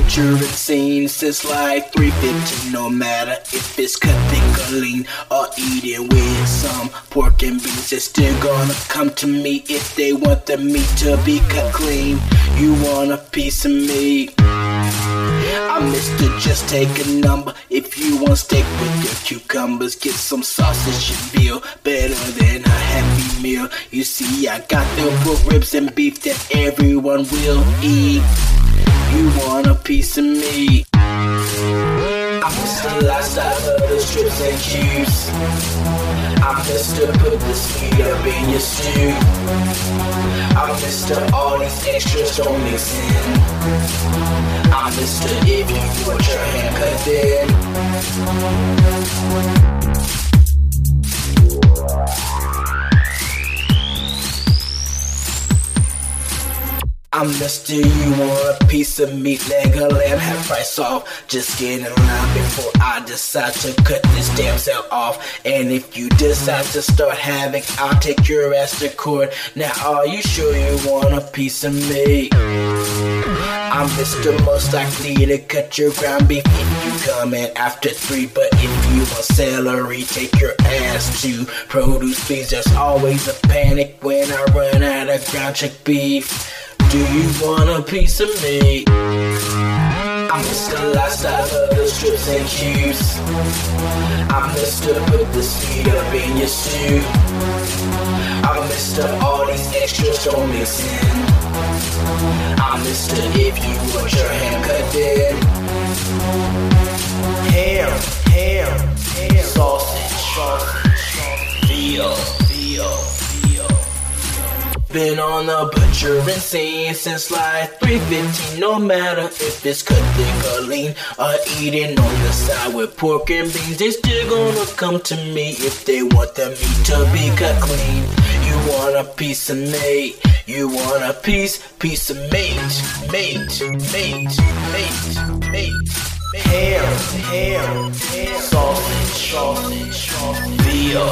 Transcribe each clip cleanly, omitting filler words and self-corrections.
butcher and seen since like 3:15. No matter if it's cut thick or lean, or eating with some pork and beans, they're still gonna come to me if they want the meat to be cut clean. You want a piece of meat? I'm Mr. Just Take a Number. If you want steak with your cucumbers, get some sausage and veal, better than a Happy Meal. You see, I got the pork ribs and beef that everyone will eat. You want a piece of meat? I'm Mr. Lifestyle of the strips and cubes. I'm Mr. Put the sweet up in your stew. I'm Mr. All these extras don't mix in. I'm Mr. If you want your haircut then. I'm Mr. You want a piece of meat, leg of lamb, half price off. Just get in line before I decide to cut this damn cell off. And if you decide to start havoc, I'll take your ass to court. Now are you sure you want a piece of meat? I'm Mr. Most Likely to cut your ground beef if you come in after 3. But if you want celery, take your ass to Produce Beans. There's always a panic when I run out of ground chuck beef. Do you want a piece of meat? I'm Mr. Lifestyle of the strips and cubes. I'm Mr. Put the sweet up in your stew. I'm Mr. All these extras don't mix in. I'm Mr. If you want your haircut then. Ham, sausage, veal. Been on the butchering scene since like 3:15. No matter if it's cut thick or lean, or eating on the side with pork and beans, they still gonna come to me if they want the meat to be cut clean. You want a piece of meat? You want a piece of meat? Ham, sausage, veal.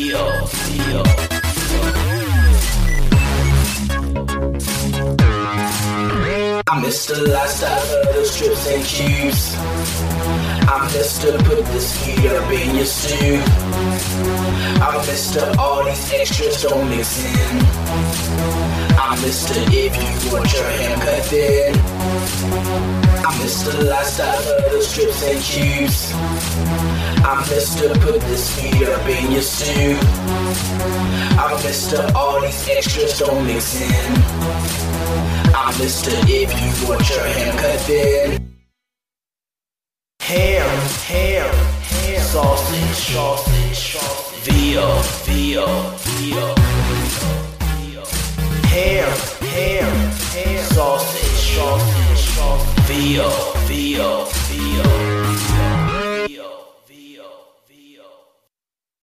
I'm Mr. Lifestyle of the strips and cubes. I'm Mr. Put the sweet up in your stew. I'm Mr. All these extras don't mix in. I'm Mr. If you want your haircut then. I'm Mr. Lifestyle of the strips and cubes. I'm Mr. Put the sweet up in your stew. I'm Mr. All these extras don't mix in. I'm Mr. If you want your haircut then. Ham, sausage, veal. Ham, sausage, veal.